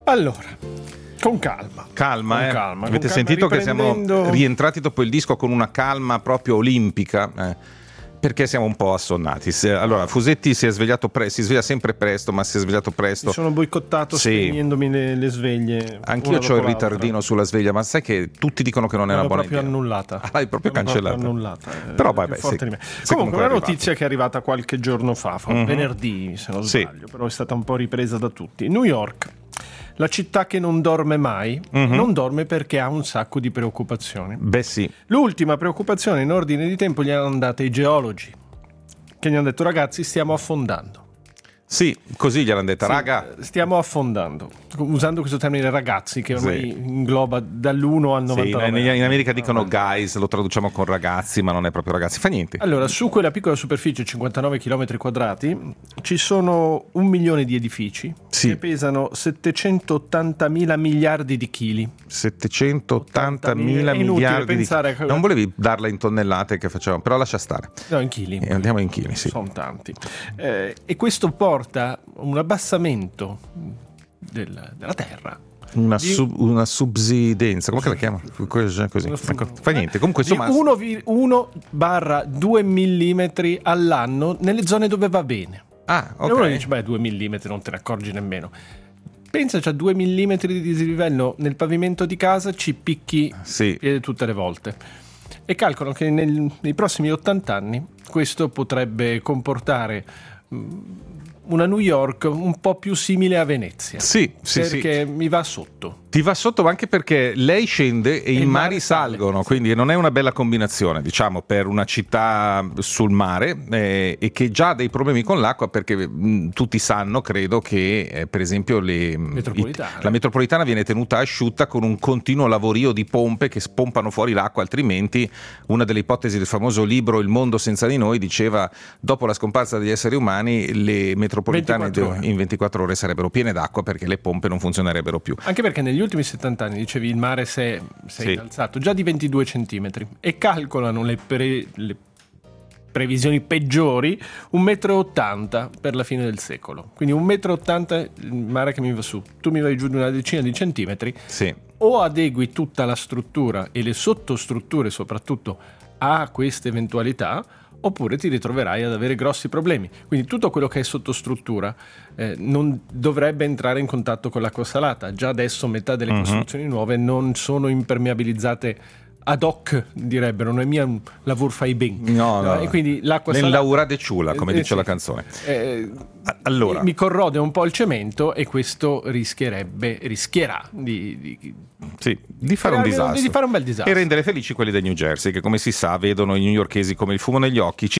Allora, con calma. Calma. Avete sentito che siamo rientrati dopo il disco con una calma proprio olimpica? Perché siamo un po' assonnati. Allora, Fusetti si è svegliato si sveglia sempre presto, ma si è svegliato presto. Mi sono boicottato spegnendomi le sveglie. Anch'io ho il ritardino sulla sveglia, ma sai che tutti dicono che non è una buona idea. L'ho proprio annullata. L'hai proprio cancellata. Annullata. Però vabbè, comunque una notizia che è arrivata qualche giorno fa, venerdì se non sbaglio, però è stata un po' ripresa da tutti. New York, la città che non dorme mai, non dorme perché ha un sacco di preoccupazioni. Beh sì. L'ultima preoccupazione in ordine di tempo gli hanno date i geologi, che gli hanno detto: ragazzi, stiamo affondando. Sì, così gliel'hanno detta, raga. Stiamo affondando, usando questo termine ragazzi, che ormai ingloba dall'1 al 99. In America dicono guys, lo traduciamo con ragazzi, ma non è proprio ragazzi, fa niente. Allora, su quella piccola superficie, 59 km quadrati, ci sono 1 milione di edifici che pesano 780.000 miliardi di chili. 780.000 miliardi di chili. Non volevi darla in tonnellate che facciamo, però lascia stare. No, in chili. Andiamo in chili, sì. Sono tanti. E questo porta un abbassamento della terra. Una subsidenza, come la chiama? Così. Fa niente. Comunque, insomma, 1,2 millimetri all'anno nelle zone dove va bene. Ah, ok. E uno dice: beh, 2 millimetri non te ne accorgi nemmeno. Pensa, c'ha 2 millimetri di dislivello nel pavimento di casa, ci picchi piede tutte le volte. E calcolano che nei prossimi 80 anni questo potrebbe comportare una New York un po' più simile a Venezia. Sì. Perché mi va sotto. Ti va sotto anche perché lei scende e i mari salgono, quindi non è una bella combinazione, diciamo, per una città sul mare e che già ha dei problemi con l'acqua, perché tutti sanno, credo, che per esempio la metropolitana viene tenuta asciutta con un continuo lavorio di pompe che spompano fuori l'acqua, altrimenti una delle ipotesi del famoso libro Il mondo senza di noi diceva: dopo la scomparsa degli esseri umani le metropolitane in 24 ore sarebbero piene d'acqua, perché le pompe non funzionerebbero più. Anche perché negli ultimi 70 anni, dicevi, il mare si è innalzato già di 22 centimetri e calcolano le previsioni peggiori 1,80 m per la fine del secolo. Quindi 1,80 m il mare che mi va su, tu mi vai giù di una decina di centimetri. O adegui tutta la struttura e le sottostrutture soprattutto a queste eventualità, oppure ti ritroverai ad avere grossi problemi. Quindi tutto quello che è sottostruttura non dovrebbe entrare in contatto con l'acqua salata. Già adesso metà delle costruzioni nuove non sono impermeabilizzate ad hoc, direbbero, non è mia un lavoro fai ben. No. E quindi l'acqua salata nell'aura de ciula, come dice la canzone. Allora mi corrode un po' il cemento e questo rischierà di fare un disastro. Di fare un bel disastro. E rendere felici quelli del New Jersey, che, come si sa, vedono i newyorkesi come il fumo negli occhi.